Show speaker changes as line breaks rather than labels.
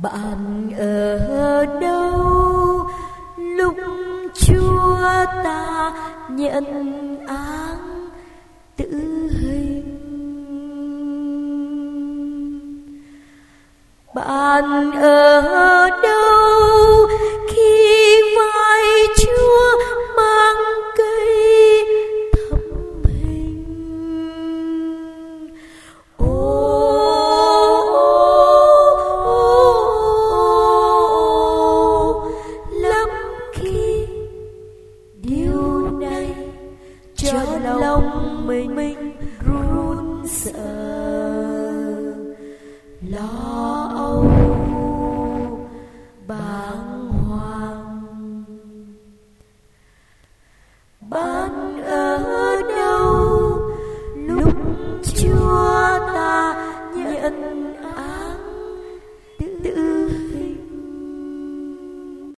Bạn ở đâu lúc Chúa ta nhận án tử hình? Bạn ở đâu